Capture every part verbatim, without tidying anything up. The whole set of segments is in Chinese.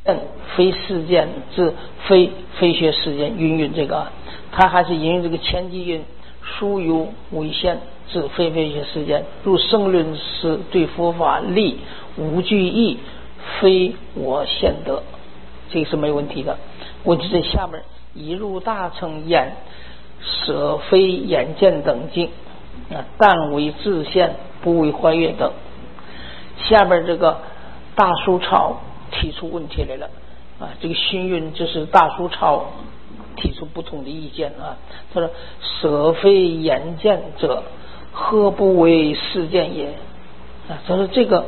非事件至非非学事件云云这个，他还是引用这个前记云，殊有违宪至非非学事件，如圣论是对佛法立无惧义，非我现得，这个是没有问题的。问题在下面，一入大乘言舍非眼见等境啊，但为自现，不为坏乐等。下边这个大书超提出问题来了啊，这个熏云就是大书超提出不同的意见啊。他说舍非眼见者，何不为事件也啊？他说这个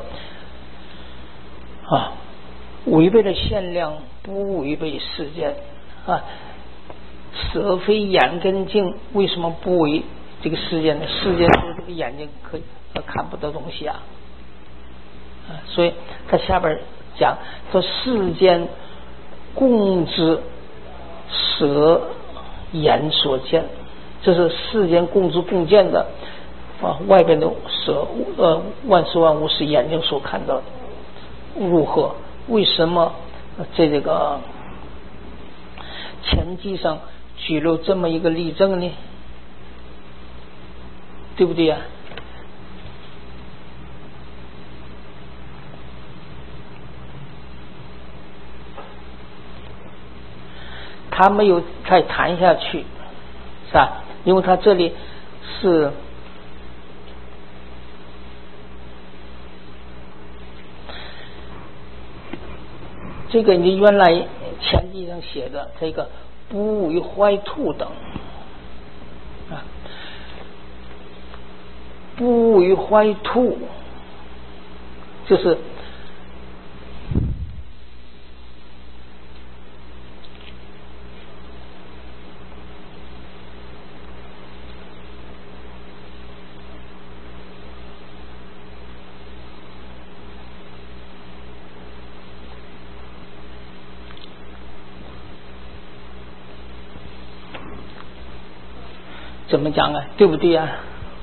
啊，违背了限量，不违背事件啊。舍非眼跟境，为什么不为这个事件呢？事件是这个眼睛可以看不到东西啊。啊所以他下边讲说世间共之舍眼所见，这是世间共之共见的啊，外边的舍呃万事万物是眼睛所看到的。如何？为什么在这个前记上举了这么一个例证呢？对不对呀？他没有再谈下去，是吧？因为他这里是这个你原来前记上写的这个不为坏兔等啊，不为坏兔，就是怎么讲啊？对不对啊？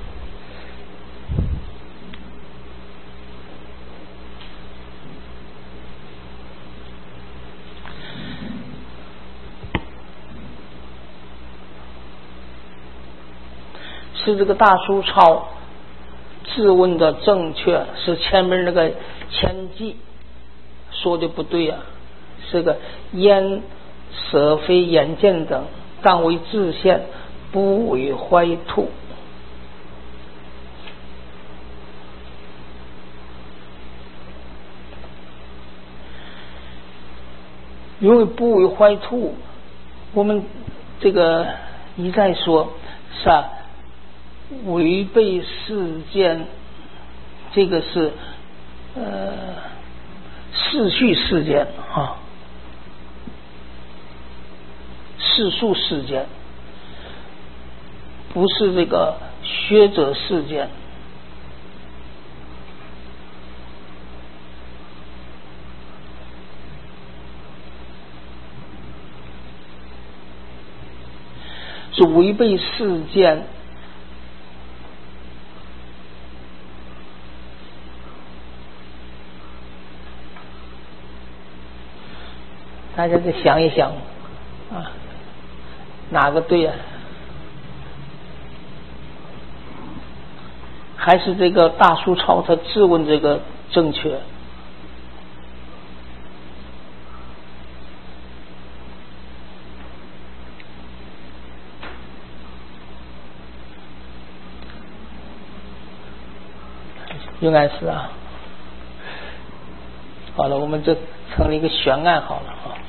是这个大书抄质问的正确，是前面那个前记说的不对啊。是个焉舍非眼见等，当为自现，不为坏兔。因为不为坏兔，我们这个一再说是啊，违背事件，这个是呃世序事件啊，世俗事件，不是这个学者事件。是违背事件，大家再想一想啊，哪个对啊？还是这个大书抄他质问这个正确？应该是啊。好了，我们这成了一个悬案好了啊。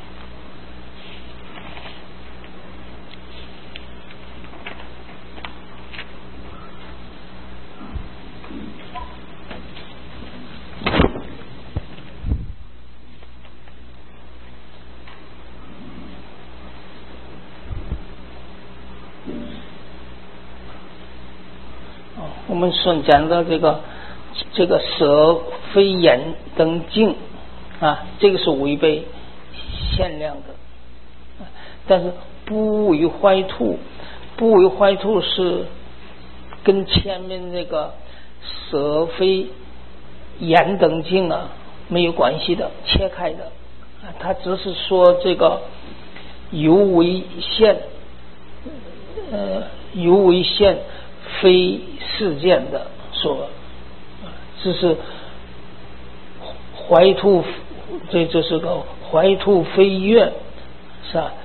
我们所讲的这个这个舍非眼等境啊，这个是违背限量的，但是不为坏兔，不为坏兔是跟前面那个舍非眼等境啊没有关系的，切开的他只是说这个有为现，呃，有为现非事件的说，只是怀土，这这是个怀土飞跃，是吧？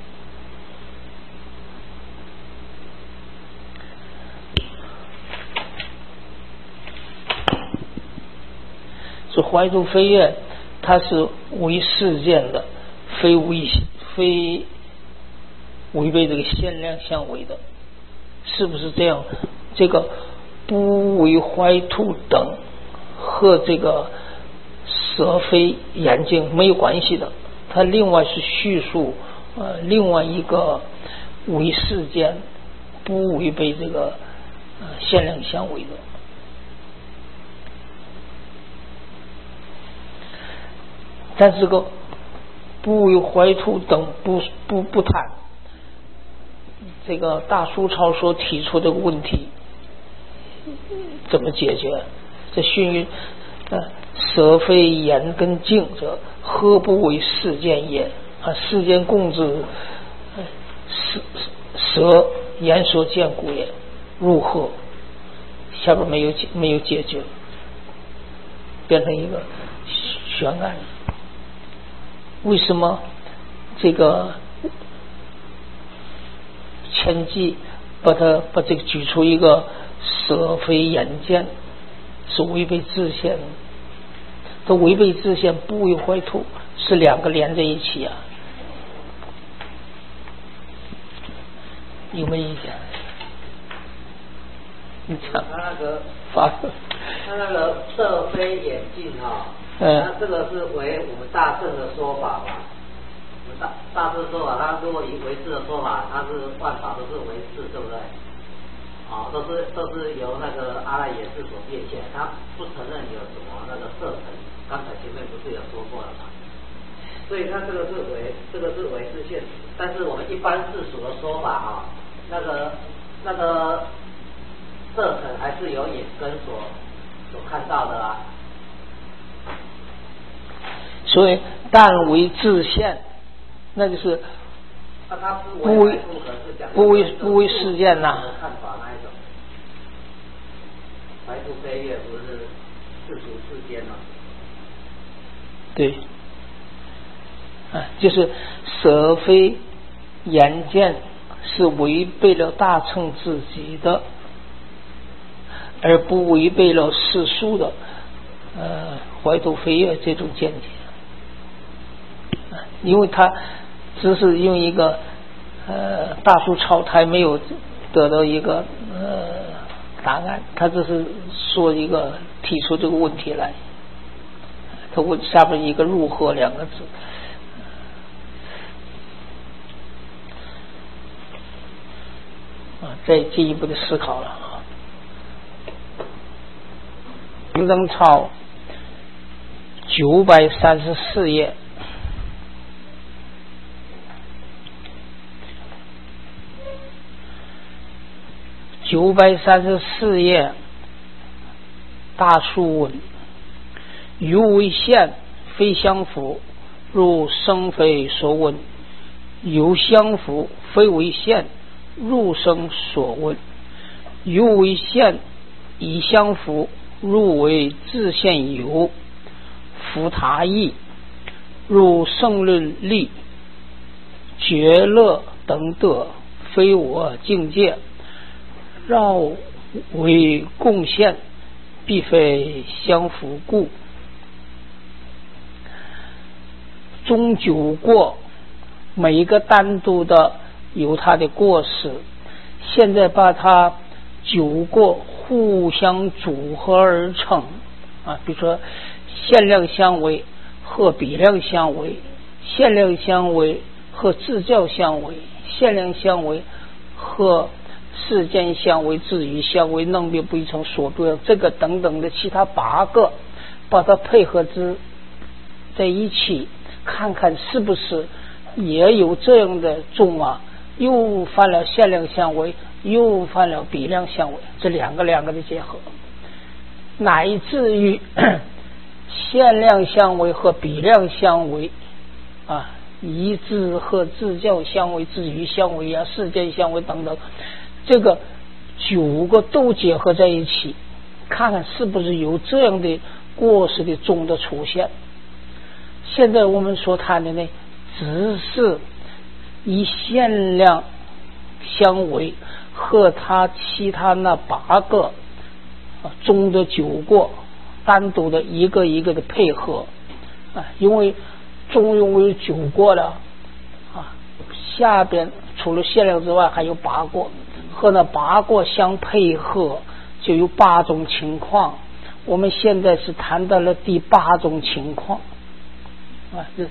是怀土飞跃，它是为事件的，非为非违背这个限量相违的，是不是这样？这个不为怀土等和这个蛇非眼睛没有关系的，它另外是叙述呃另外一个为事件，不违背这个呃限量相违的。但是这个不为怀土等不不不谈这个大苏超所提出这个问题怎么解决？这训于呃蛇非言跟静者，何不为事件也？啊，事件共之，蛇蛇言所见故也，如何？下边没有没有解决，变成一个悬案。为什么这个前记把它把这个举出一个蛇非眼见是违背自限，这违背自限不为怀土是两个连在一起啊？有没有意见？你讲。 他那个发他那个色非眼镜哈， 嗯， 那这个是为我们大圣的说法嘛？我们大大圣说法，他如果以为师的说法，他是万法都是为师，对不对？啊、哦，都是都是由那个阿赖耶识所变现，他不承认有什么那个色尘。刚才前面不是有说过了吗？所以他这个是为这个是为视现实，但是我们一般世俗的说法啊、哦，那个那个色尘还是由眼根所所看到的啦。 所以但为自现，那就是那他不为不为不为事件呐、啊。 看法那一种，白兔飞跃不是世俗世间吗？ 对，啊，就是蛇非眼见是违背了大乘自己的，而不违背了世俗的呃怀土飞跃这种见解。因为他只是用一个呃大数超胎没有得到一个呃答案，他只是说一个提出这个问题来，他问下边一个如何两个字，啊，再进一步的思考了啊。平等抄九百三十四页。九百三十四页，大数问：于为现，非相符，如生非所问；有相符，非为现，入生所问；于为现，以相符，入为自现有，符他意，入圣论力，觉乐等得，非我境界。绕为贡献，必非相符故。终究过，每一个单独的有它的过失，现在把它九个互相组合而成啊，比如说限量相违和比量相违，限量相违和自教相违，限量相违和事件相违、至于相违、能别不一成、所对这个等等的其他八个，把它配合之在一起，看看是不是也有这样的众啊，又犯了限量相违，又犯了比量相违，这两个两个的结合，乃至于限量相违和比量相违啊，以智和智教相为，智于相为啊，世间相为等等，这个九个都结合在一起，看看是不是有这样的过失的宗的出现。现在我们所谈的呢，只是以限量相违和他其他那八个宗的九过单独的一个一个的配合啊，因为中庸为九过了啊，下边除了限量之外还有八过，和那八过相配合就有八种情况。我们现在是谈到了第八种情况啊，这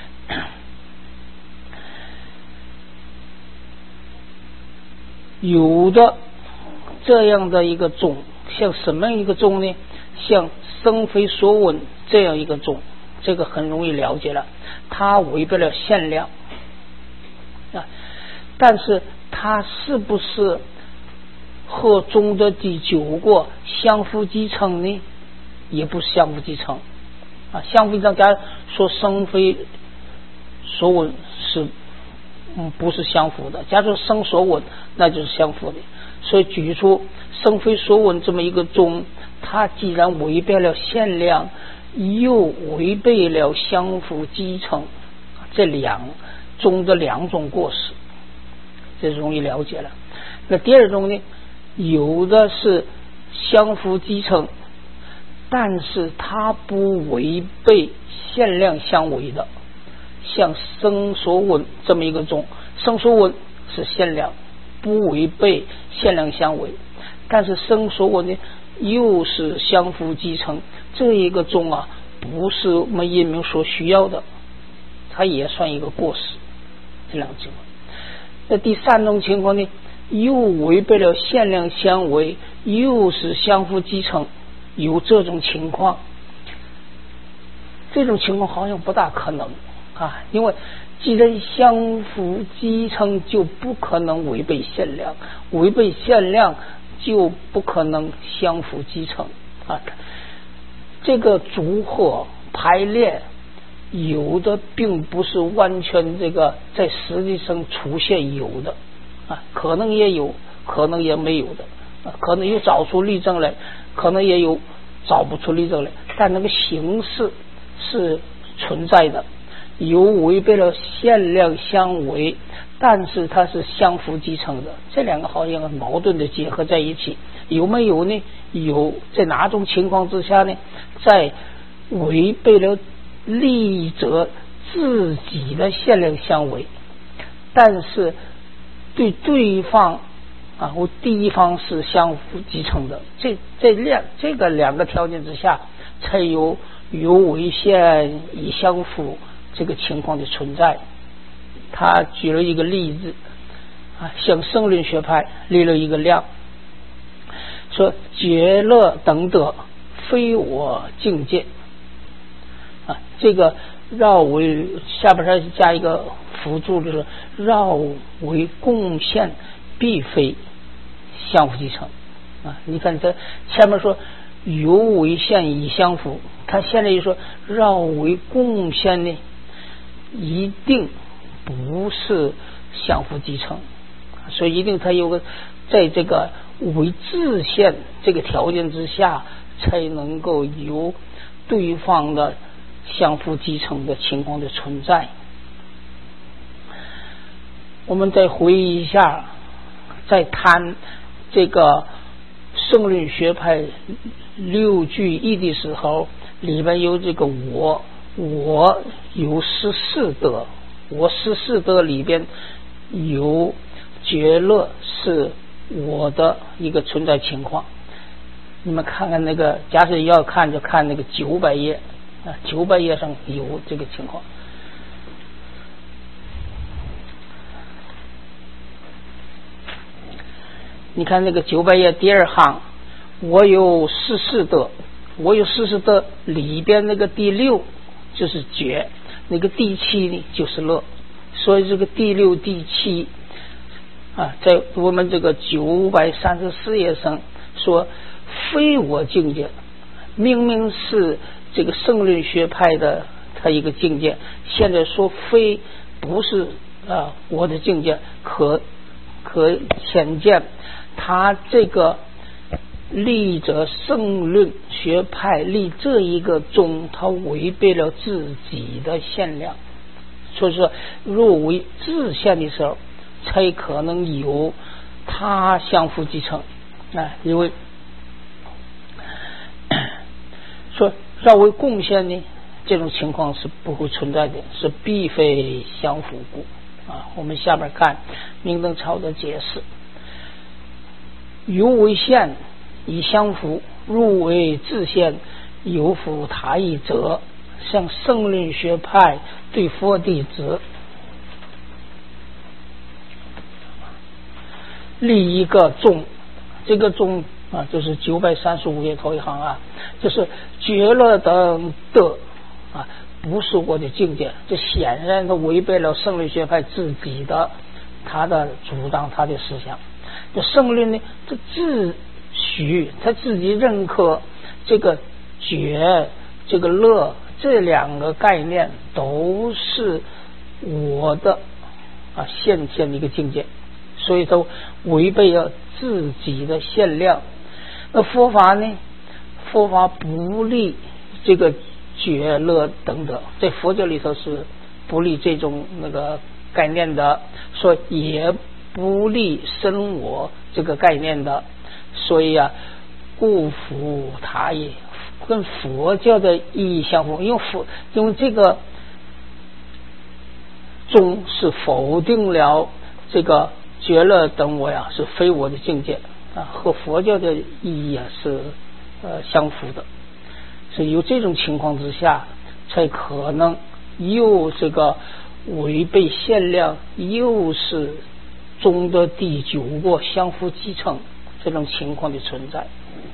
有的这样的一个宗，像什么样一个宗呢？像生非所闻这样一个宗，这个很容易了解了，它违背了限量啊，但是它是不是和宗的第九过相互继承呢？也不是相互继承啊。相互继承，假如说生非所闻是嗯不是相符的，假如说生所闻那就是相符的。所以举出生非所闻这么一个宗，它既然违背了限量，又违背了相互继承，这两宗的两种过失，这容易了解了。那第二种呢，有的是相互继承，但是它不违背限量相违的，像生所闻这么一个宗，生所闻是限量，不违背限量相违，但是生所闻呢又是相互继承，这一个宗啊不是我们因明所需要的，它也算一个过失。这两种情况。那第三种情况呢，又违背了限量相违，又是相互继承，有这种情况，这种情况好像不大可能啊，因为既然相互继承，就不可能违背限量，违背限量就不可能相互继承啊。这个组合排列有的并不是完全这个在实际上出现有的啊，可能也有，可能也没有的啊，可能有找出例证来，可能也有找不出例证来，但那个形式是存在的，有违背了限量相违，但是它是相互继承的，这两个好像矛盾的结合在一起。有没有呢？有，在哪种情况之下呢？在违背了利益者自己的限量相违，但是对对方啊，或第一方是相互继承的，这这两这个两个条件之下，才有有违限以相符这个情况的存在。他举了一个例子啊，像圣论学派立了一个量，说觉乐等得非我境界啊，这个绕为下边还加一个辅助，就是绕为贡献必非相互继承啊。你看这前面说有为限以相符，他现在就说绕为贡献呢，一定不是相互继承，所以一定它有个在这个为自限这个条件之下，才能够有对方的相互继承的情况的存在。我们再回忆一下，在谈这个圣论学派六句义的时候，里边有这个我我有十四德，我十四德里边有觉乐是我的一个存在情况。你们看看那个，假设要看就看那个九百页啊，九百页上有这个情况。你看那个九百页第二行，我有十四德，我有十四德里边那个第六就是觉，那个第七呢就是乐，所以这个第六第七啊，在我们这个九百三十四页上说非我境界，明明是这个圣论学派的他它一个境界。现在说非不是呃我的境界，可可显见他这个立者圣论学派立这一个宗，他违背了自己的限量，所以说若为自限的时候才可能有他相互继承啊，因为说绕为贡献呢，这种情况是不会存在的，是必非相符故啊。我们下边看明登朝的解释，犹为限以相符，入为自限有符他意者，像圣论学派对佛弟子立一个宗，这个宗啊，就是九百三十五页头一行啊，就是觉乐等的啊，不是我的境界，这显然都违背了圣论学派自己的他的主张，他的思想。这圣论呢，这自许他自己认可这个觉这个乐这两个概念都是我的啊现前的一个境界，所以都违背了自己的限量。那佛法呢？佛法不立这个觉乐等等，在佛教里头是不立这种那个概念的，说也不立生我这个概念的，所以啊，故符他意跟佛教的意义相符，因为佛因为这个宗是否定了这个觉乐等我呀，是非我的境界啊，和佛教的意义啊是呃相符的，所以有这种情况之下，才可能又这个违背限量，又是宗的第九个相互继承这种情况的存在。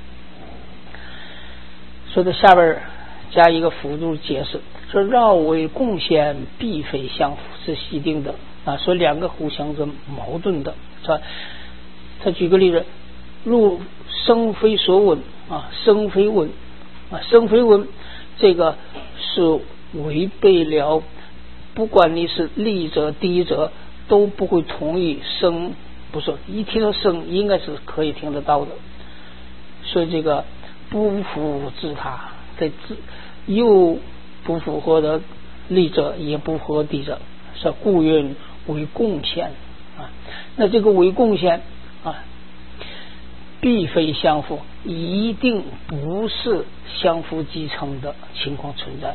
所以在下边加一个辅助解释，说绕为贡献必非相符，是习定的啊，说两个互相是矛盾的，是吧？他举个例子，入生非所闻啊，生非闻啊，生非闻这个是违背了，不管你是立者低者都不会同意生，不是一听到生应该是可以听得到的，所以这个不符自他，在自又不符合的立者，也不符合低者，是故云为贡献啊。那这个为贡献啊，必非相符，一定不是相互继承的情况存在。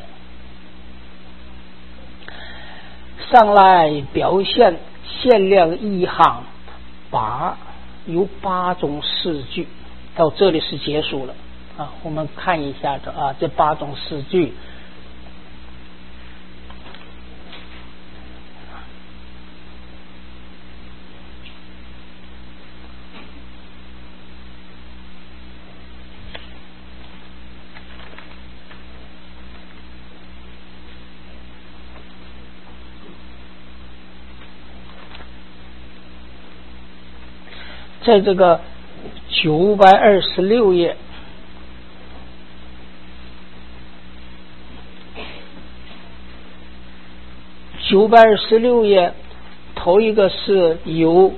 上来表现限量一行八，有八种四句，到这里是结束了啊。我们看一下这啊，这八种四句。在这个九百二十六页，九百二十六页头一个是有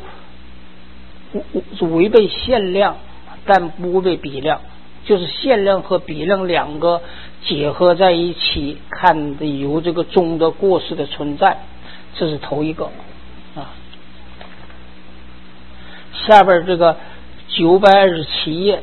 违背限量，但不违背比量，就是限量和比量两个结合在一起看的有这个宗的过失的存在，这是头一个啊。下边这个九百二十七页，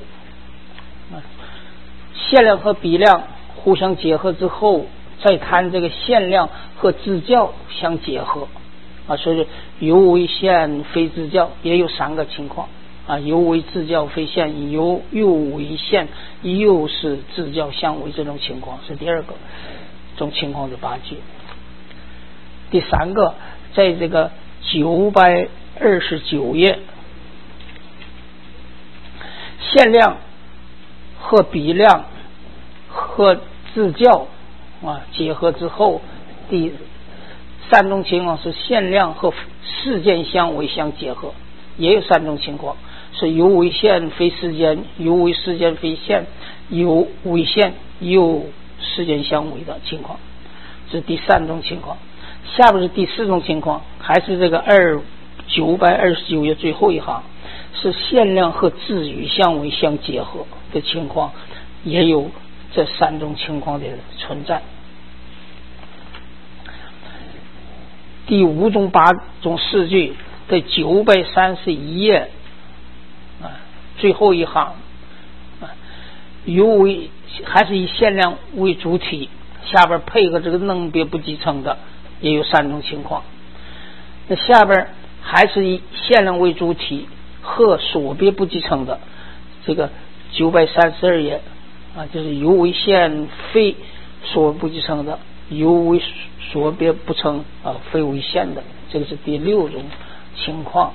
限量和比量互相结合之后，再谈这个限量和自教相结合啊，所以有为限非自教，也有三个情况啊，有为自教非限，有又为限又是自教相违，这种情况是第二个这种情况的八句。第三个，在这个九百二十九页，限量和比量和自教啊结合之后，第三种情况是限量和事件相违相结合，也有三种情况，是有为限非事件，有为事件非限，有为限有事件相违的情况。 这是第三种情况。下边是第四种情况，还是这个二九百二十九页最后一行，是限量和自语相位相结合的情况，也有这三种情况的存在。第五种八种四句的九百三十一页啊，最后一行啊，由为还是以限量为主体，下边配合这个能别不继承的，也有三种情况。那下边还是以限量为主体和所别不继承的，这个九百三十二页啊，就是由为限非所不继承的，由为所别不成啊非为限的，这个是第六种情况。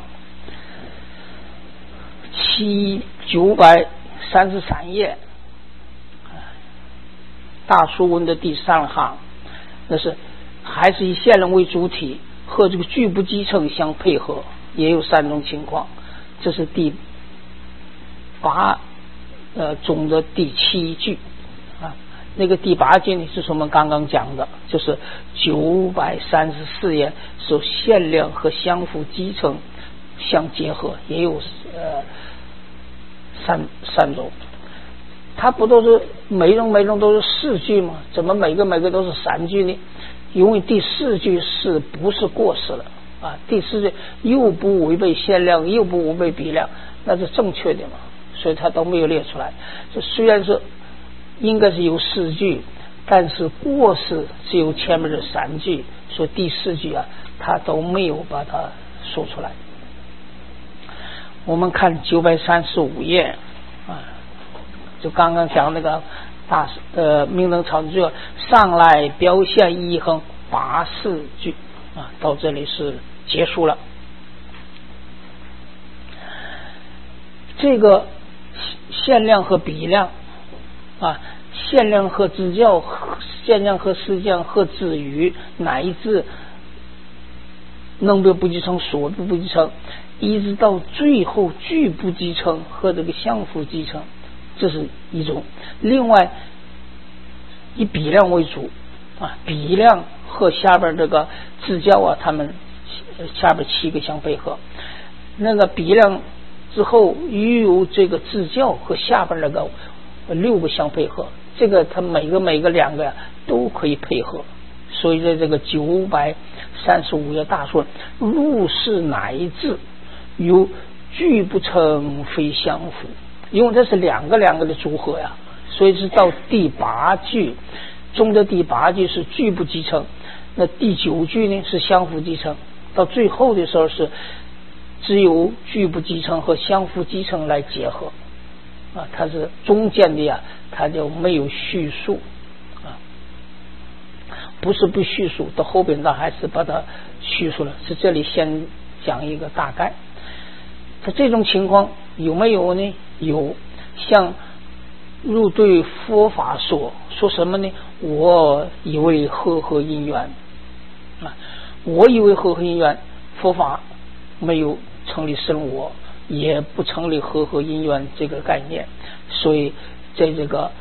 七九百三十三页大书文的第三行，那是还是以限量为主体和这个句不继承相配合，也有三种情况。这是第八呃中的第七句啊。那个第八句呢，就是我们刚刚讲的，就是九百三十四页是限量和相互继承相结合，也有呃三三种。它不都是每种每种都是四句吗？怎么每个每个都是三句呢？因为第四句是不是过失了啊？第四句又不违背限量，又不违背比量，那是正确的嘛，所以它都没有列出来。这虽然是应该是有四句，但是过失只有前面的三句，所以第四句啊，它都没有把它说出来。我们看九百三十五页啊，就刚刚讲那个大呃明灯草最后上来表现一横八四句啊，到这里是结束了。这个限量和比量啊，限量和支教，限量和实践和子语，乃至能别不继承，所别不继承，一直到最后句不继承和这个相互继承，这是一种。另外以比量为主啊，比量和下边这个支教啊，他们下边七个相配合。那个比量之后又有这个支教和下边那个六个相配合，这个它每个每个两个都可以配合。所以在这个九百三十五页大说入世乃至有句不成非相符，因为这是两个两个的组合呀，所以是到第八句中的第八句是句不继承，那第九句呢是相互继承，到最后的时候是只有句不继承和相互继承来结合啊，它是中间的呀，它就没有叙述啊，不是不叙述，到后边它还是把它叙述了，是这里先讲一个大概。它这种情况有没有呢？有，像入对佛法说说什么呢？我以为和合因缘啊，我以为和合因缘，佛法没有成立生我，也不成立和合因缘这个概念，所以在这个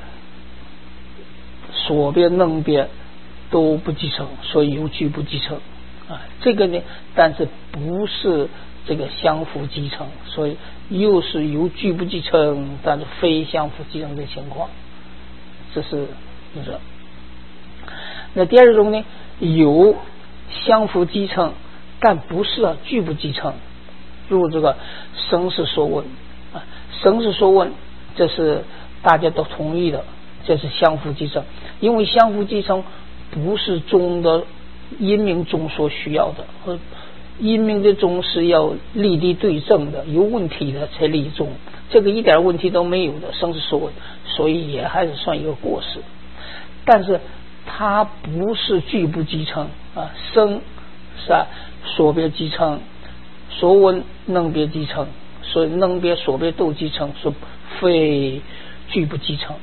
所别能别都不继承，所以有句不继承啊。这个呢，但是不是这个相互继承，所以又是有句不继承，但是非相互继承的情况，这是一种。那第二种呢，有相互继承，但不是啊句不继承。如这个生死说问啊，生死说问，这是大家都同意的，这是相互继承，因为相互继承不是宗的因明宗所需要的，和因明的宗是要立地对正的，有问题的才立宗，这个一点问题都没有的生死说问，所以也还是算一个过失。但是它不是句不继承啊，生是吧？所别继承，所闻能别继承，所以能别所别都继承，是非句不继承。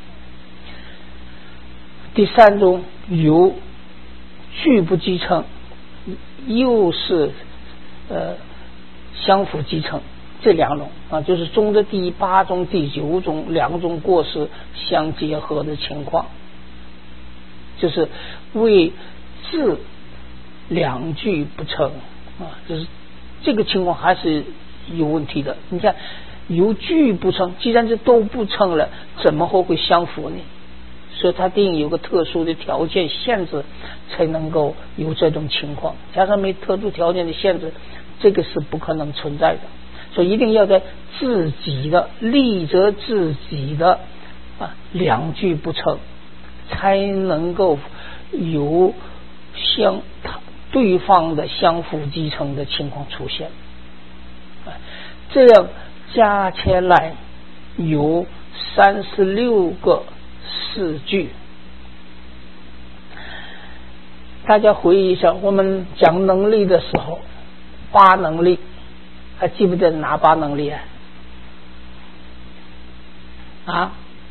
第三种有句不继承，又是呃相互继承，这两种啊，就是中的第八种、第九种两种过失相结合的情况，就是为字两句不成啊，就是这个情况还是有问题的。你看有句不成，既然这都不成了，怎么会会相符呢？所以它一定有个特殊的条件限制，才能够有这种情况。加上没特殊条件的限制，这个是不可能存在的。所以一定要在自己的立则自己的啊两句不成，才能够有相对方的相互继承的情况出现。这样加起来有三十六个四句。大家回忆一下，我们讲能力的时候，八能力还记不得哪八能力啊？啊？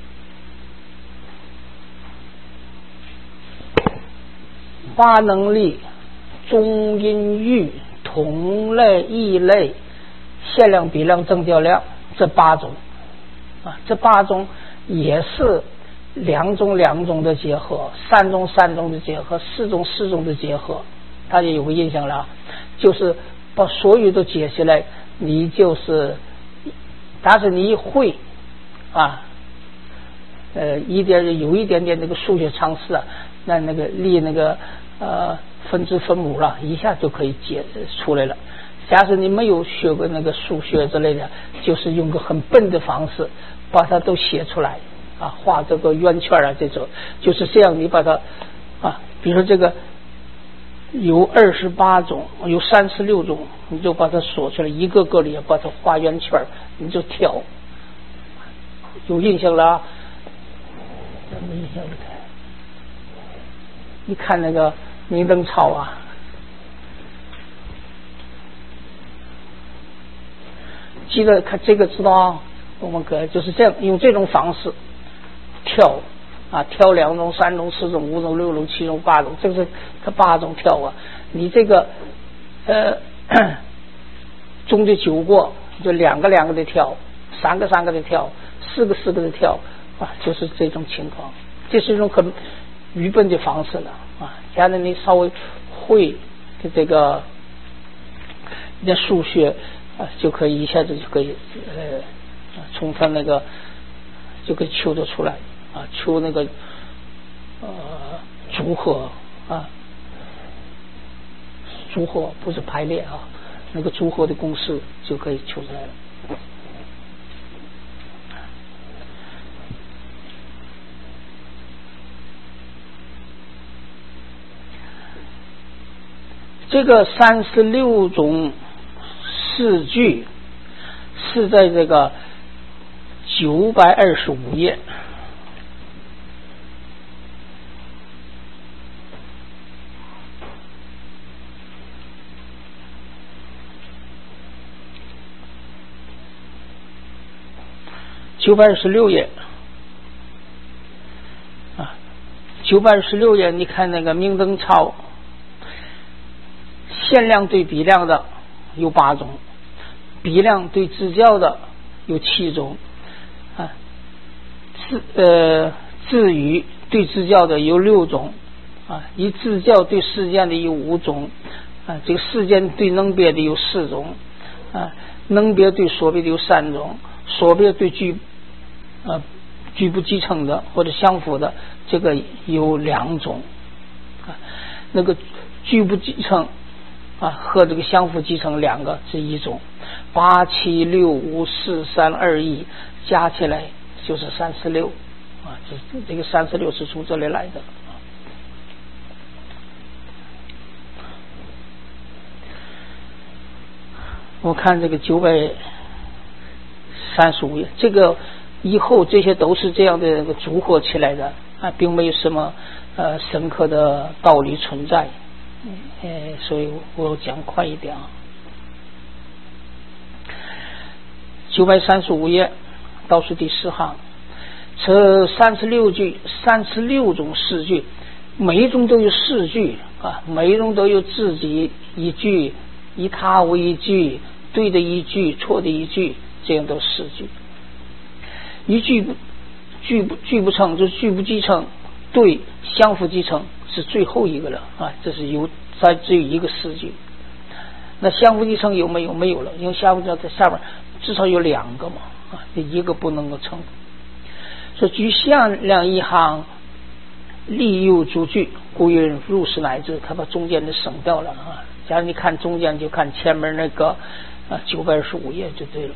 八能力：中音域、同类、异类、限量、比量、增调量，这八种啊，这八种也是两种两种的结合，三种三种的结合，四种四种的结合。大家有个印象了，就是把所有都解下来，你就是但是你一会啊呃一点有一点点那个数学常识啊，那那个立那个呃分支分母了，一下就可以解出来了。假使你没有学过那个数学之类的，就是用个很笨的方式把它都写出来啊，画这个圆圈啊，这种就是这样。你把它啊，比如说这个有二十八种，有三十六种，你就把它锁出来，一个个里把它画圆圈，你就挑。有印象了啊？没印象了。你看那个明灯操啊，记得看这个知道啊？我们可就是这样用这种方式跳啊，跳两种、三种、四种、五种、六种、七种、八种，这是它八种跳啊。你这个呃中的九个就两个两个的跳，三个三个的跳，四个四个的跳啊，就是这种情况。这是一种很愚笨的方式了啊！假如你稍微会的这个那数学啊，就可以一下子就可以呃从它那个就可以求得出来啊，求那个呃组合啊，组合不是排列啊，那个组合的公式就可以求出来了。这个三十六种四句是在这个九百二十五页。九百二十六页啊，九百二十六页，你看那个明灯操。限量对比量的有八种，比量对支教的有七种啊，自呃自语对支教的有六种啊，以支教对事件的有五种啊，这个事件对能别的有四种啊，能别对所别的有三种，所别对句呃句不继承的或者相符的这个有两种啊，那个句不继承啊，和这个相互继承两个是一种，八七六五四三二一加起来就是三十六啊，这这个三十六是从这里来的。我看这个九百三十五页，这个以后这些都是这样的组合起来的啊，并没有什么呃深刻的道理存在。呃，所以我讲快一点啊。九百三十五页倒数第四行，这三十六句，三十六种四句，每一种都有四句啊，每一种都有自己一句，以他为一句，对的一句，错的一句，这样都四句。一句不句不句不成，就是句不继承，对相互继承是最后一个了啊，这是有在只有一个诗句。那相辅继承有没有？没有了，因为相辅继承在下边至少有两个嘛啊，这一个不能够成。说举向量一行，立有主句，故云入室乃至，他把中间的省掉了啊。假如你看中间，就看前面那个啊九百二十五页就对了。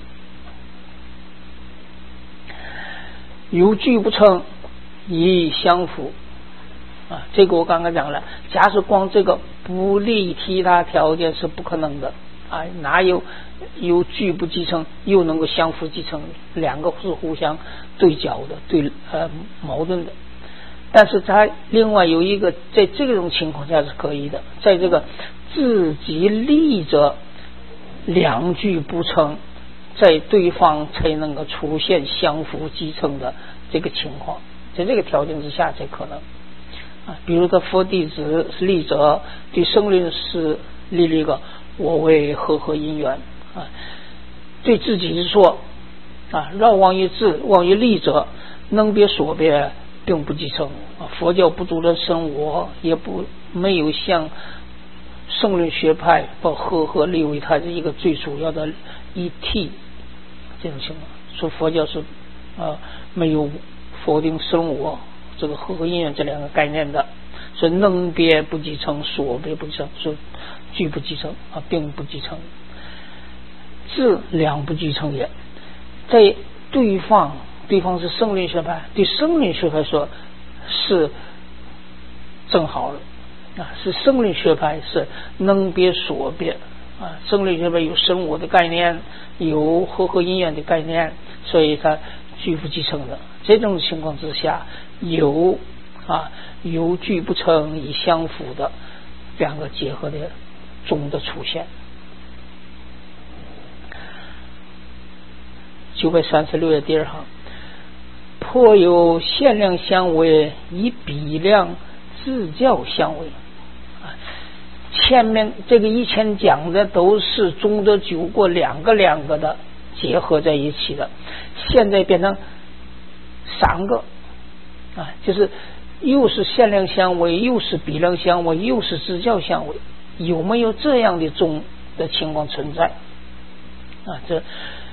有句不成，以相辅啊，这个我刚刚讲了。假使光这个不立其他条件是不可能的啊，哪有有句不继承又能够相辅继承？两个是互相对角的，对呃矛盾的。但是它另外有一个，在这种情况下是可以的，在这个自己立着两句不成，在对方才能够出现相辅继承的这个情况，在这个条件之下才可能啊。比如他佛弟子是立者，对生论是立了一个我为和合因缘啊，对自己是说啊，绕妄于智，妄于立者，能别所别，并不继承啊。佛教不主张生我，也不没有像圣论学派把和合立为它的一个最主要的一体这种情况。说佛教是啊没有否定生我这个和合因缘这两个概念的，所以能别不继承，所别不继承，说俱不继承啊，并不继承，自两不继承也。在对方对方是圣论学派，对圣论学派说是正好了啊，是圣论学派是能别所别啊，圣论学派有生我的概念，有和合因缘的概念，所以它俱不继承的。这种情况之下，有啊有俱不成以相辅的两个结合的中的出现。九百三十六页第二行，颇有限量相违，以比量自教相违啊。前面这个以前讲的都是中的九过两个两个的结合在一起的，现在变成三个啊，就是又是限量相违，又是比量相违，又是自教相违。有没有这样的中的情况存在啊？这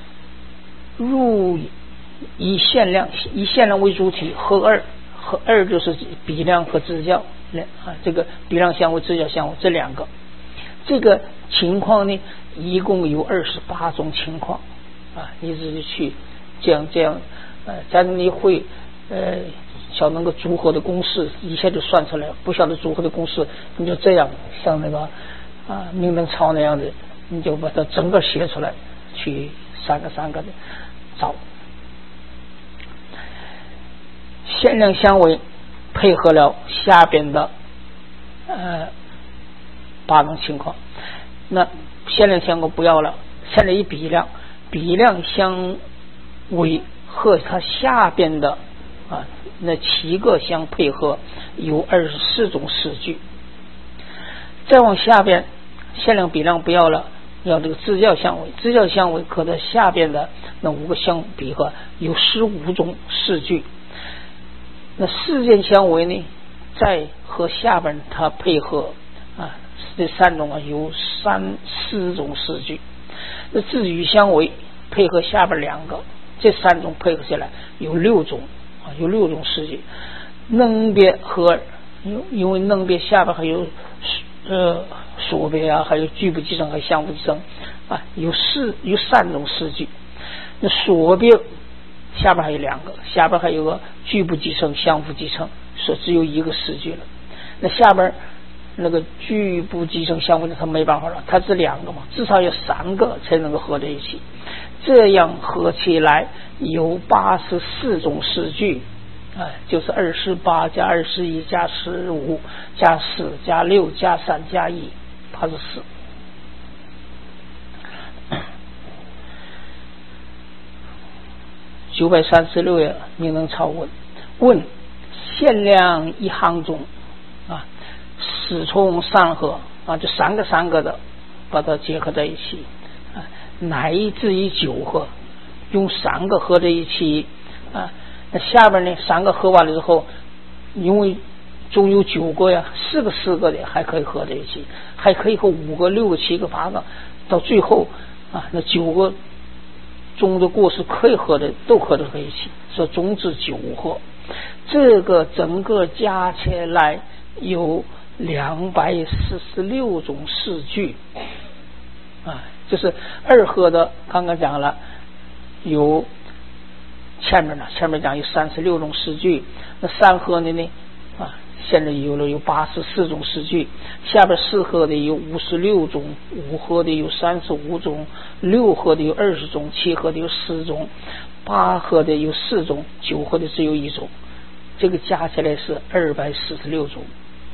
入以限量以限量为主体，和二和二就是比量和自教啊，这个比量相违，自教相违这两个，这个情况呢，一共有二十八种情况啊，你自己去这样这样呃，假如你会呃晓得那个组合的公式，一下就算出来了；不晓得组合的公式，你就这样像那个啊明灯抄那样的，你就把它整个写出来，去三个三个的找。限量相违配合了下边的呃八种情况，那限量相违不要了，现在以比量比量相违和它下边的啊那七个相配合，有二十四种诗句。再往下边限量比量不要了，要这个自教相违，自教相违和它下边的那五个相比合，有十五种诗句。那事件相违呢，再和下边它配合啊，这三种啊有三四种诗句。那自语相违配合下边两个，这三种配合下来有六种啊，有六种诗句。能别和因为能别下边还有呃所别啊，还有俱不继承，还有相辅继承啊，有四有三种诗句。那所别下边还有两个，下边还有个俱不继承，相辅继承，说只有一个诗句了。那下边那个俱不继承相辅继承，它没办法了，它是两个嘛，至少有三个才能够合在一起。这样合起来有八十四种诗句，哎，就是二十八加二十一加十五加四加六加三加一，八十四。九百三十六页明能抄问，问限量一行中啊，四重三合啊，就三个三个的把它结合在一起啊，乃至于九合，用三个合在一起啊。那下边呢，三个合完了之后，因为中有九个呀，四个四个的还可以合在一起，还可以和五个六个七个八个，到最后啊那九个中的过失可以合的都合在一起，说中至九合，这个整个加起来有两百四十六种式句啊，就是二合的刚刚讲了有前面呢，前面讲有三十六种式句，那三合的呢啊，现在有了有八十四种式句，下边四合的有五十六种，五合的有三十五种，六合的有二十种，七合的有四种，八合的有四种，九合的只有一种，这个加起来是二百四十六种。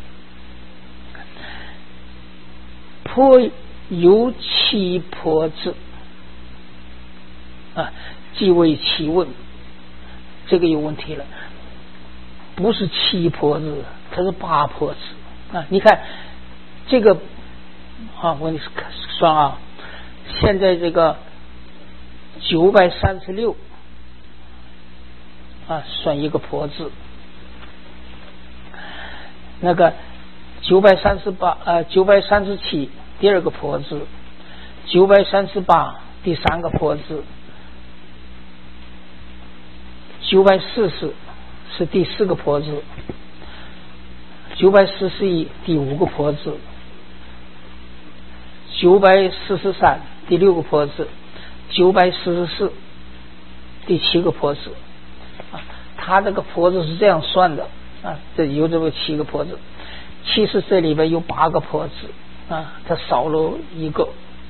颇有其颇字啊，即为其问，这个有问题了，不是七颇字，它是八颇字啊！你看这个啊，我跟你算啊，现在这个九百三十六啊，算一个颇字，那个九百三十八呃九百三十七第二个颇字，九百三十八第三个颇字，九百四十是第四个颇字，九百四十一第五个颇字，九百四十三第六个颇字，九百四十四第七个颇字啊，他这个颇字是这样算的啊，这有这么七个颇字，其实这里边有八个颇字啊，它少了一个。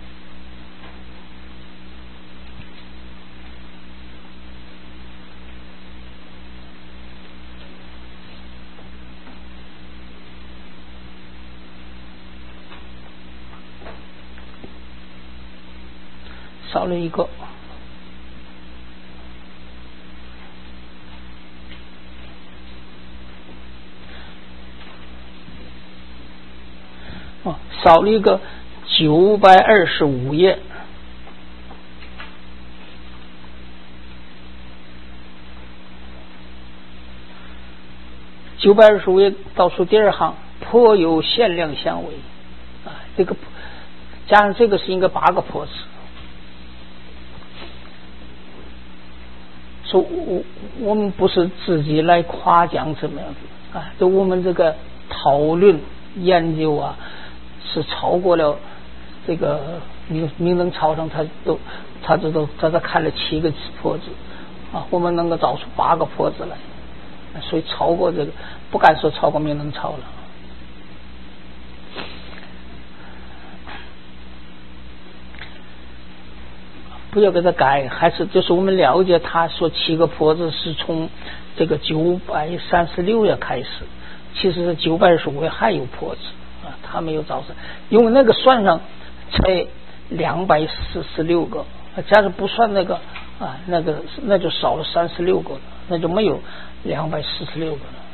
少了一个，哦，少了一个九百二十五页，九百二十五页倒数第二行，颇有限量相违啊，这个加上这个是应该八个颇字。说我我们不是自己来夸奖怎么样子啊，就我们这个讨论研究啊，是超过了这个明明灯朝上，他都他这都他这看了七个颇字啊，我们能够找出八个颇字来，所以超过这个不敢说超过明灯朝了。不要给他改，还是就是我们了解他说七个颇字是从这个九百三十六页开始，其实是九百二十五页还有颇字啊，他没有找上，因为那个算上才两百四十六个，假如不算那个啊，那个那就少了三十六个了，那就没有两百四十六个了。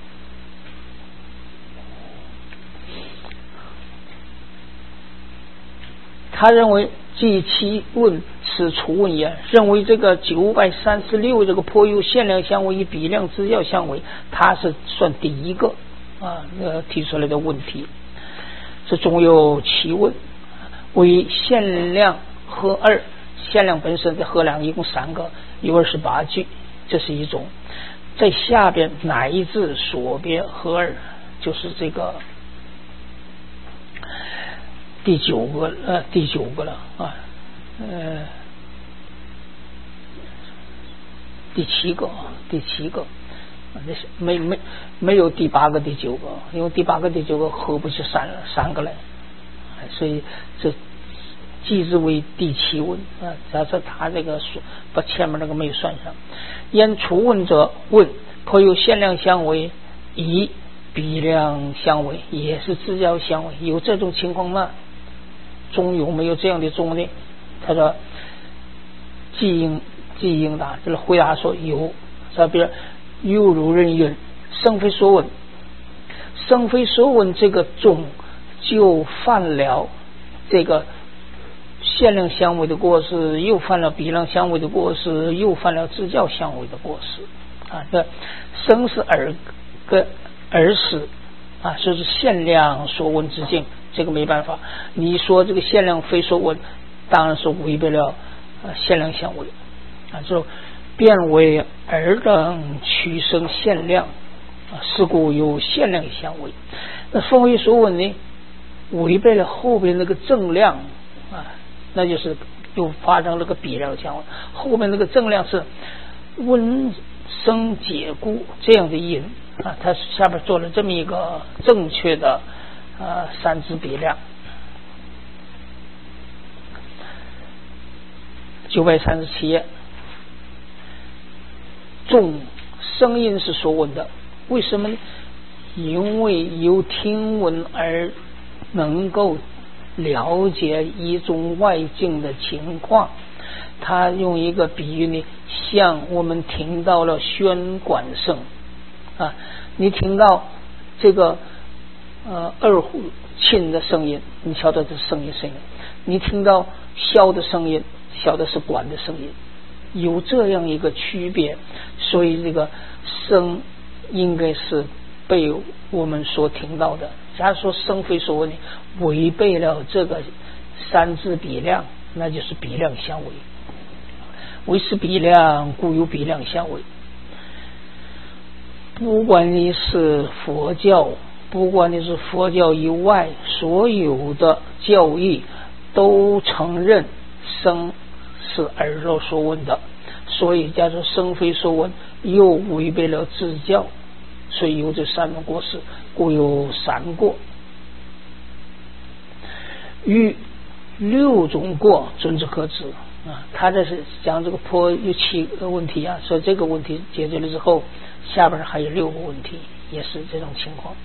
他认为即其问是初问也，认为这个九百三十六这个颇有限量相违与比量之要相违，他是算第一个啊呃提出来的问题。这中有其问为限量和二，限量本身的和量一共三个，有二十八句，这是一种。在下边乃至所别和二，就是这个第九个呃第九个了啊呃第七个第七个没没没有第八个第九个，因为第八个第九个合不起三三个来，所以这记之为第七问啊。假设他这个把前面那个没有算上，言初问者问颇有限量相违，以比量相违，也是自交相违，有这种情况吗？中有没有这样的中呢？他说既应既应答，这个回答说有。这边又如人云生非所问，生非所问这个中就犯了这个限量相违的过失，又犯了比量相违的过失，又犯了自教相违的过失啊。这生是二个而是啊，说是限量说闻之境，这个没办法。你说这个限量非说闻，当然是违背了呃限量相违啊，就变为尔等取生限量啊，是故有限量相违。那风为说闻呢，违背了后边那个正量啊，那就是又发生了个比量相违。后面那个正量是温生解故这样的音啊，它下边做了这么一个正确的呃三字比量。九百三十七页，众声音是说闻的，为什么呢？因为由听闻而能够了解一种外境的情况。他用一个比喻呢，像我们听到了宣管声啊，你听到这个呃二胡磬的声音，你晓得这是声音声音；你听到箫的声音，晓得是管的声音，有这样一个区别。所以这个声应该是被我们所听到的。假如说声非说闻呢，违背了这个三字比量，那就是比量相违。为是比量，故有比量相违。不管你是佛教，不管你是佛教以外，所有的教义都承认声是耳肉说闻的，所以假如声非说闻，又违背了自教，所以有这三种过失，故有三过。与六种过准之可知啊，他这是讲这个颇有七个问题啊，所以这个问题解决了之后，下边还有六个问题，也是这种情况。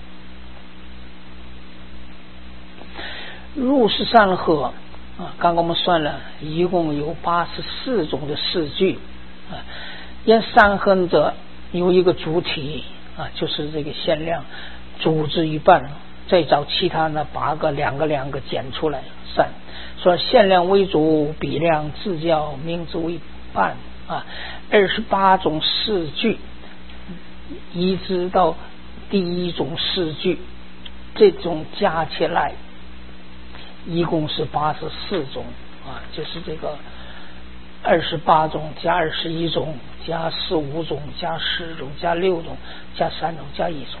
入十三合啊，刚刚我们算了，一共有八十四种的四句啊。因三合者有一个主体啊，就是这个限量，组织一半，再找其他的八个两个两个减出来三。说限量为主，比量自教，名字为半啊，二十八种四句，一直到第一种四句，这种加起来一共是八十四种啊，就是这个二十八种加二十一种加十五种加十种加六种加三种加一种。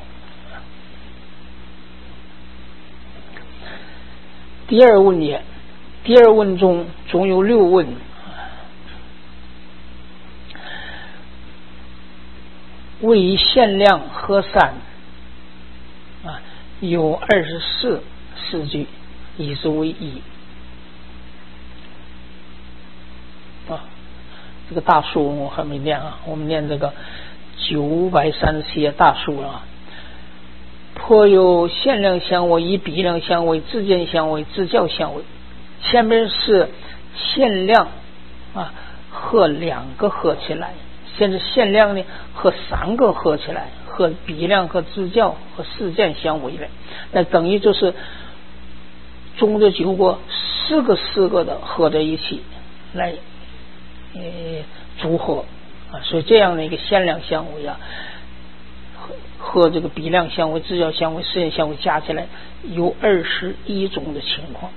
第二问也，第二问中总有六问，为限量合三啊，有二十四四句，以之为一啊。这个大数我还没念啊，我们念这个九百三十七页大数啊。颇有限量相违，以比量相违，自见相违，自教相违。前面是限量啊和两个合起来，现在限量呢和三个合起来，和比量和自教和自见相违了，那等于就是中的九个四个四个的合在一起来呃组合啊，所以这样的一个限量相违啊和这个比量相违、自教相违、自见相违加起来有二十一种的情况。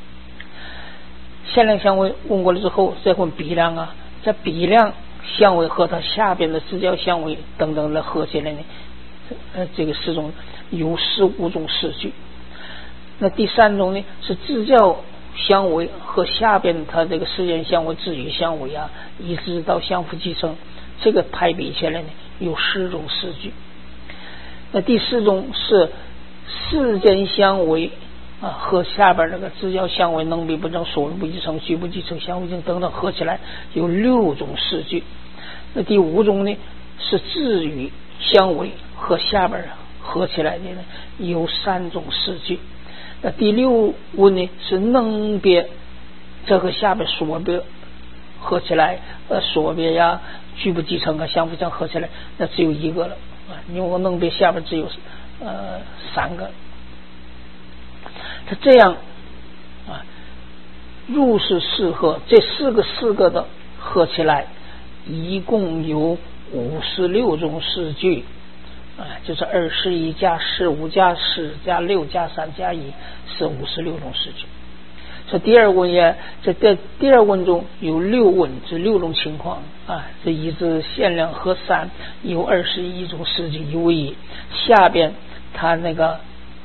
限量相违问过了之后，再问比量啊，这比量相违和它下边的自教相违等等的合起来呢，呃，这个四种有十五种四句。那第三种呢是自教相违和下边它这个自见相违、自语相违啊，一直到相互继承，这个排比起来呢有十种四句。那第四种是自见相违啊和下边那个自教相违、能比不正、所不继承、局不继承、相互继承等等合起来有六种四句。那第五种呢是自语相违和下边合起来的呢有三种四句。那第六问呢是能别，这和下边所别合起来，呃，所别呀、局不继承啊、相互继承合起来，那只有一个了啊。因为能别下边只有呃三个。他这样啊，入是四合，这四个四个的合起来，一共有五十六种四句啊，就是二十一加十五加十加六加三加一是五十六种时句。这第二问也，这在第二问中有六问，这六种情况啊。这一至限量和三有二十一种时句一为一。下边它那个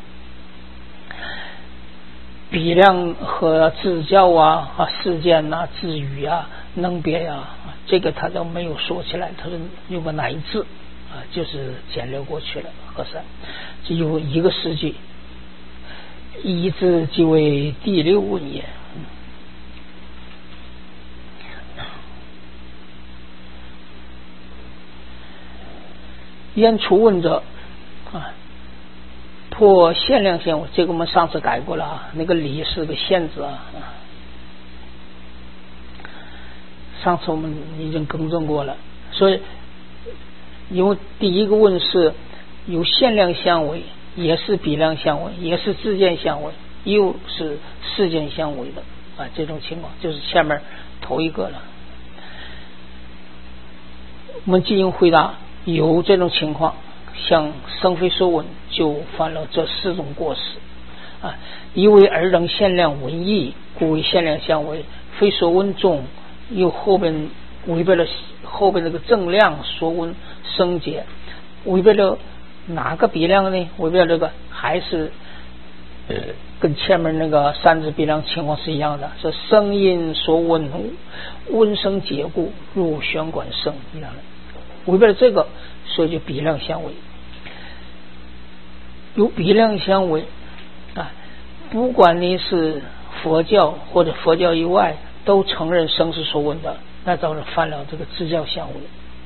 比量和支教啊、啊事件呐、啊、字语啊、能别呀、啊，这个他都没有说起来，他说用个乃字啊，就是简略过去了。和三只有一个时句。一字即为第六问也。言出问者啊，破限量限，这个我们上次改过了啊，那个理是个限字啊，上次我们已经更正过了。所以因为第一个问是有限量相违，也是比量相违，也是自见相违，又是事件相违的啊，这种情况就是前面头一个了。我们进行回答，有这种情况，像生非说文就犯了这四种过失啊。一为二等限量文义，故为限量相违；非说文中又后边违背了后边那个正量说文生节，违背了哪个比量呢？违背了这个还是呃跟前面那个三字比量情况是一样的，是声音说文温声结故入弦管声一样的，违背了这个，所以就比量相违。有比量相违啊，不管你是佛教或者佛教以外都承认生是说文的，那造成犯了这个支教相违。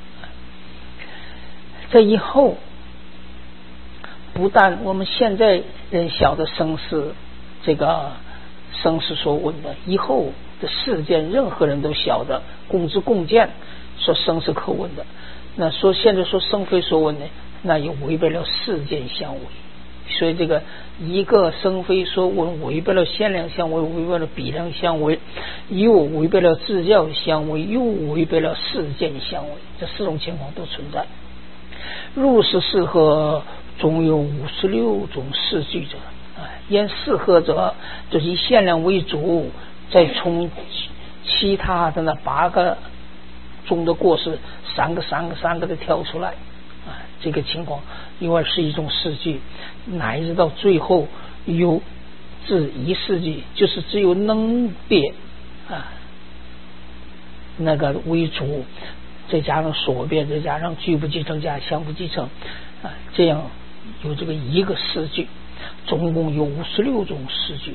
这以后不但我们现在人晓得生是这个生是说文的，以后的世间任何人都晓得共知共见说生是可闻的。那说现在说生非说文呢，那又违背了世间相违。所以这个一个生非说文违背了限量相违，违背了比量相违，又违背了自教相违，又违背了世间相违，这四种情况都存在。入是适合总有五十六种事句者啊，言适合者就是以限量为主，再从其他的那八个中的过失三个三个三个的挑出来啊，这个情况因为是一种事句，乃至到最后有至一事句，就是只有能别啊那个为主，再加上所别，再加上句不继承加相不继承啊，这样有这个一个事句，总共有五十六种事句。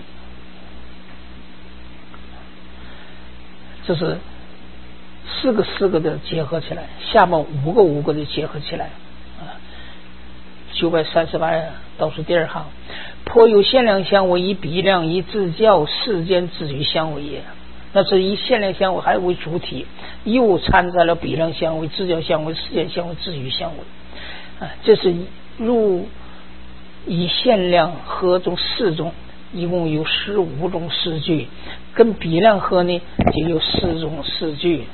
这是四个四个的结合起来，下面五个五个的结合起来啊。九百三十八倒数第二行，颇有限量相违，以比量以自教世间之语相违也。那是以限量相违还为主体，又掺杂了比量相违、自教相违、世间相违、之语相违啊。这是入以限量合中四种，一共有十五种诗句，跟比量合呢就有四种诗句。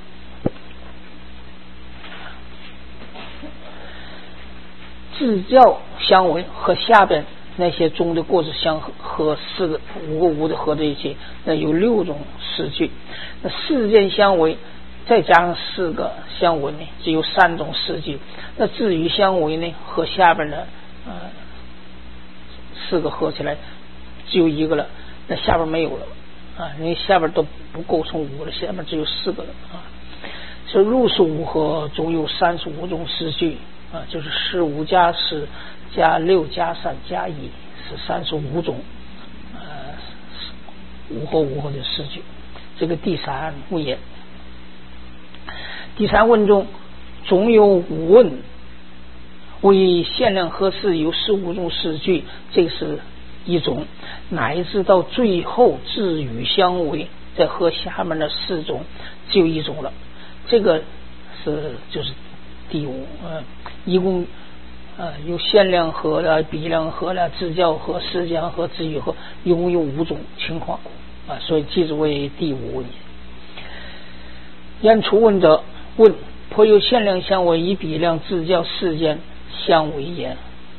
自教相违和下边那些中的过失相合，四个五个五的合在一起，那有六种诗句。那世间相违再加上四个相违呢，只有三种诗句。那至于相违呢，和下边的呃四个合起来只有一个了，那下边没有了啊，因为下边都不构成五了，下边只有四个了啊。所以入是五合总有三十五种诗句啊，就是十五加十加六加三加一是三十五种呃五合五合的诗句。这个第三问也，第三问中总有五问，为限量合适有十五种诗句，这是一种，乃至到最后至语相违，再和下面的四种就一种了。这个是就是第五呃，一共呃有限量合了、比量合了、自教合、世间合、之语合，一共有五种情况啊，所以记住为第五问。言出问者问，颇有限量相违，以比量、自教、世间相违也。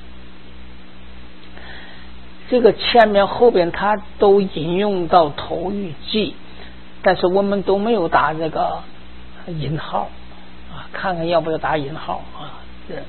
这个前面后边他都引用到头语记，但是我们都没有打这个引号啊，看看要不要打引号啊？是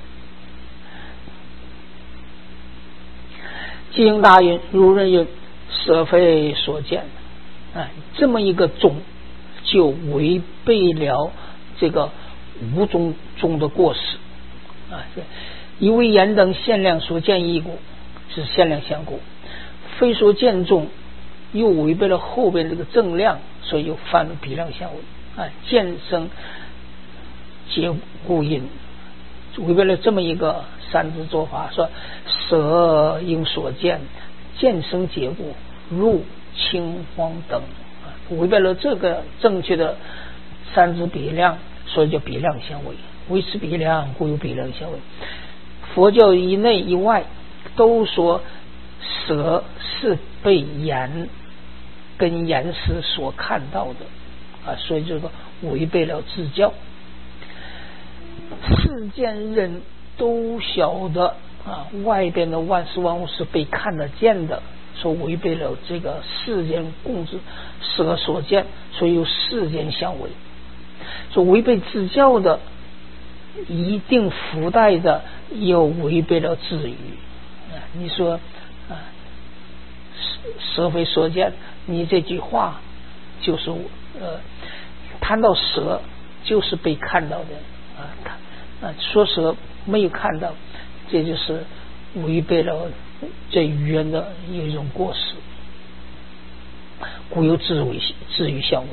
经大云，如人云，舍非所见啊，这么一个宗就违背了这个五种中的过失啊。因为言等限量所见一故，是限量相故，非所见中又违背了后边这个正量，所以又犯了比量相违啊，见生结故因，违背了这么一个三支做法，说舍应所见，见生结故，入青黄等啊，违背了这个正确的三支比量，所以叫比量相违。维持比量，故有比量相违。佛教以内以外都说舍是被言跟言师所看到的啊，所以这个违背了自教。世间人都晓得啊，外边的万事万物是被看得见的，所以违背了这个世间共知舍所见，所以有世间相违。所以违背自教的，一定附带着又违背了自语啊！你说啊，舍非所见，你这句话就是呃，谈到舍就是被看到的啊，他啊说舍没有看到，这就是违背了这语言的有一种过失，故有自为自语相违。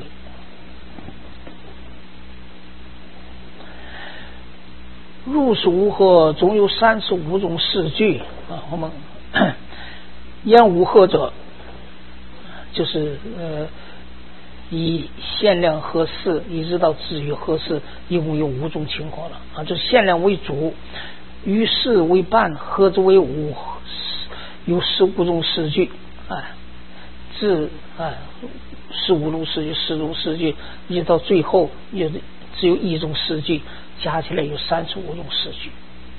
入世无惑，总有三十五种事句啊。我们言无惑者，就是呃以限量合适一直到至于合适，一共有五种情况了啊。就是限量为主，于事为伴，合之为五，有十五种事句啊。至啊十五种事句，十种事句，一直到最后也只有一种事句。加起来有三十五种事句。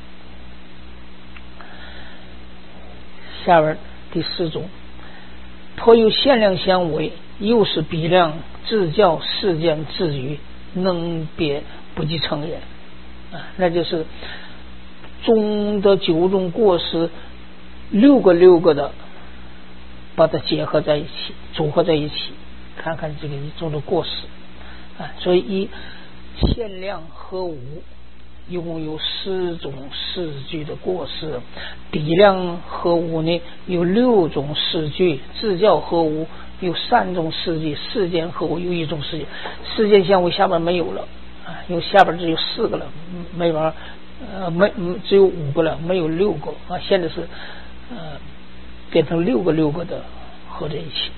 下边第四种，颇有限量相违，又是比量，自教世间自语，能别不及成也啊，那就是中的九种过失，六个六个的把它结合在一起，组合在一起，看看这个一种的过失啊。所以一限量和无一共有十种事句的过失，比量和无呢有六种事句，自教和无有三种事句，世间和无有一种事句。世间相违下边没有了啊，因为下边只有四个了，没法呃没只有五个了，没有六个啊。现在是呃变成六个六个的合在一起。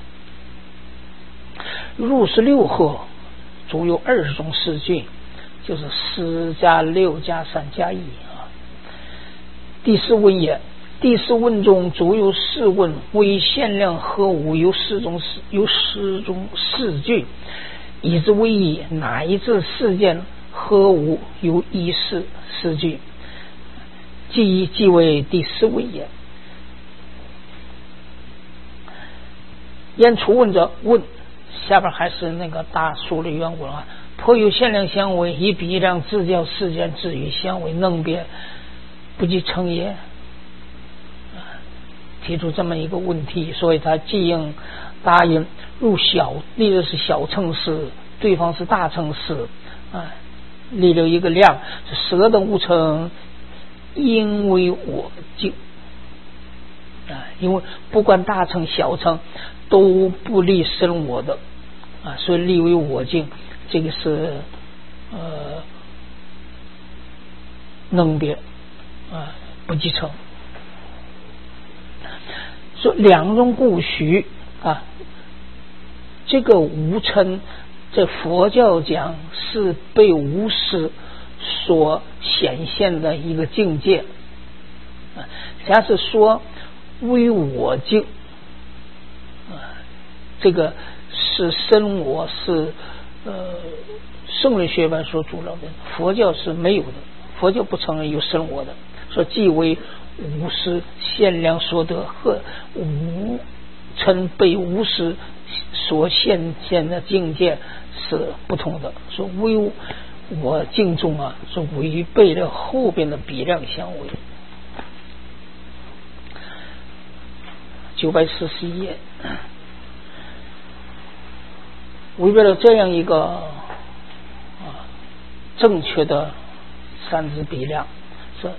入十六惑总有二十种事句，就是十加六加三加一啊。第四问也，第四问中总有四问，为限量和无有十种有十种事句，以之为一，哪一字事件和无有一事事句，即即为第四问也。言初问者问，下边还是那个大数的缘故啊。颇有限量相违，以比量自教世间至于相违，能别不及成也。提出这么一个问题，所以他既应答应入小，立的是小乘事，对方是大乘事啊，立了一个量，是舍等无成，因为我净啊，因为不管大乘小乘都不立生我的啊，所以立为我净，这个是呃能别啊不继承。说两种故许啊，这个无嗔，这佛教讲是被无师所显现的一个境界啊。假使说为我净啊，这个是身我是呃圣人学派所主张的，佛教是没有的。 佛教不承认有生我的，说即为无师限量所得和无尘被无师所现现的境界是不同的。说为我境中啊，是违背了后边的比量相违。九百四十一页，违背了这样一个啊正确的三支比量，是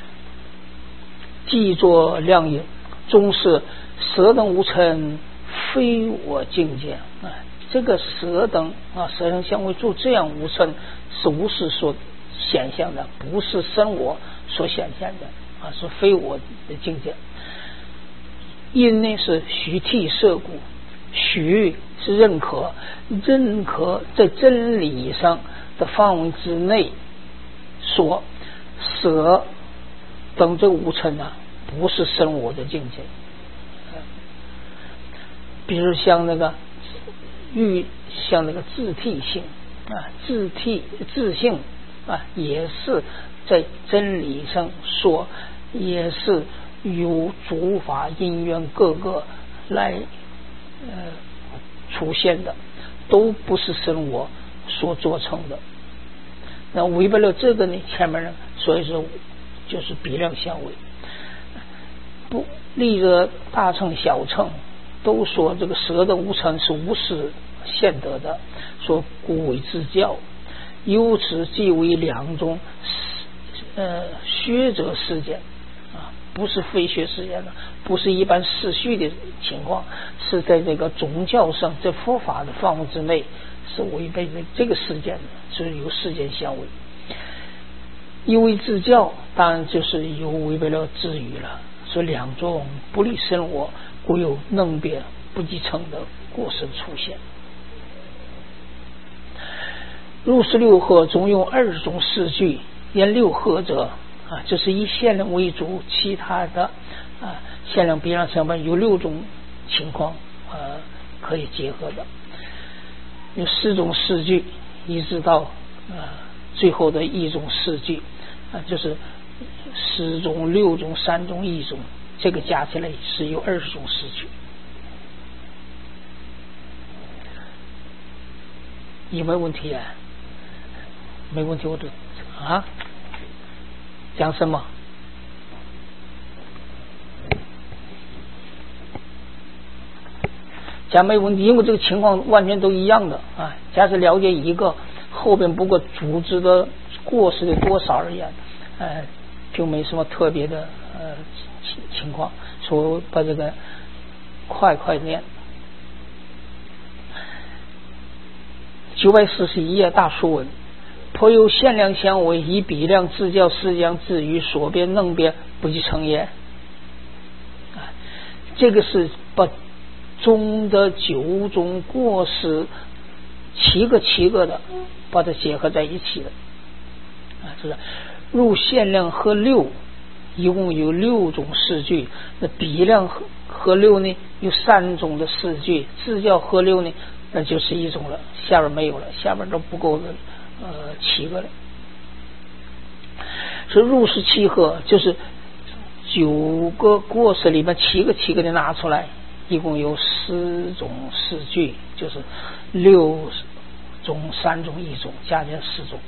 既作量也，终是舍等无尘，非我境界啊。这个舍等啊，舍等相违住这样无尘，是无事所显现的，不是生我所显现的啊，是非我的境界。因呢是虚体摄故，虚是认可，认可在真理上的范围之内说舍等这无尘啊，不是生我的境界。比如像那个欲，像那个自替性啊，自替自性啊，也是在真理上说，也是由诸法因缘各个来呃出现的，都不是生我所做成的。那违背了这个呢，前面人所以说就是比量相违。不立着大乘小乘都说这个舍等无尘是无事现得的，说故为自教，由此即为两种呃学者事件啊，不是非学事件的，不是一般世序的情况，是在这个宗教上，在佛法的范围之内是违背这个事件的，是由事件相违。因为自教当然就是有违背了自语了，说两种不立生我，故有能别不继承的过失出现。入十六合总用二种四句，言六合者啊，就是以限量为主，其他的啊限量比量相伴有六种情况啊可以结合的，有四种四句，一直到啊最后的一种四句啊，就是十种、六种、三种、一种，这个加起来是有二十种四句。有没有问题啊？没问题，我就啊讲什么？讲没问题，因为这个情况完全都一样的啊。假使了解一个，后边不过组织的过失的多少而言，呃，就没什么特别的呃情况，所以把这个快快念。九百四十一页大书文，颇有限量相违，以比量自教思将至于所辩能辩不及成也。啊，这个是把中的九种过失七个七个的把它结合在一起的啊，就是入限量和六一共有六种四句，那比量和和六呢有三种的四句，自教和六呢那就是一种了，下边没有了，下边都不够的呃七个了。所以入是七合，就是九个过失里面七个七个的拿出来，一共有十种四句，就是六种、三种、一种，加起来四种。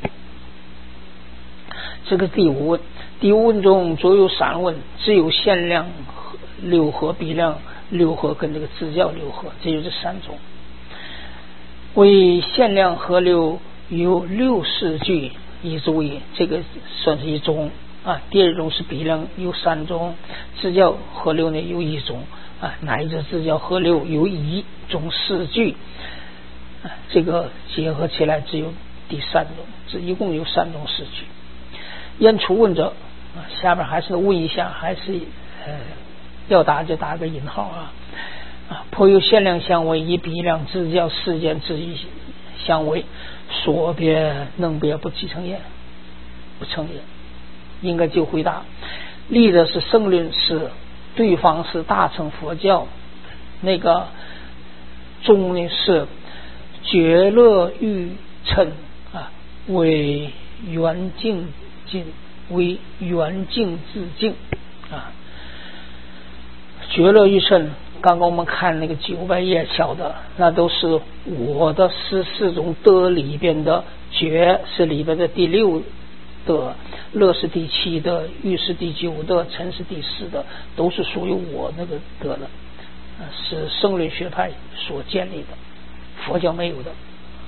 这个第五问，第五问中左右三问，只有限量六合、比量六合跟这个自教六合，只有这三种。为限量和六有六四句，一注意这个算是一种啊。第二种是比量有三种，自教和六呢有一种啊，乃至自教和六有一种四句啊，这个结合起来只有第三种，这一共有三种四句。言出问者啊，下边还是问一下，还是呃要打就打个引号啊。啊，颇有限量相违，以比量自教事件之一相违，所别能别不继承也，不成也。应该就回答，立的是圣论是对方是大乘佛教，那个中呢是觉乐欲嗔啊为缘境尽为圆净自净啊。觉乐欲称，刚刚我们看那个九百页晓得，那都是我的十四种德里边的，觉是里边的第六德，乐是第七德，欲是第九德，嗔是第四德，都是属于我那个德的，是圣论学派所建立的，佛教没有的。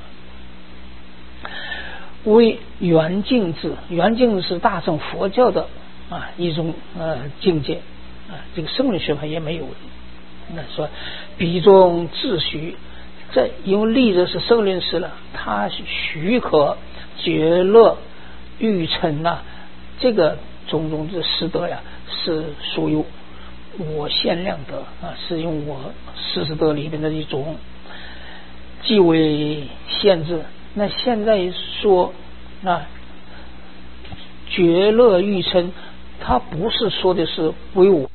为圆净智，圆净是大乘佛教的啊一种呃境界啊，这个圣论学派也没有的。那说比中自许，这因为例子是圣论师了，他许可觉乐欲嗔呐，这个种种之师德呀，是属于我限量德啊，是用我四十德里边的一种，即为限制。那现在说啊，觉乐欲嗔，他不是说的是为我。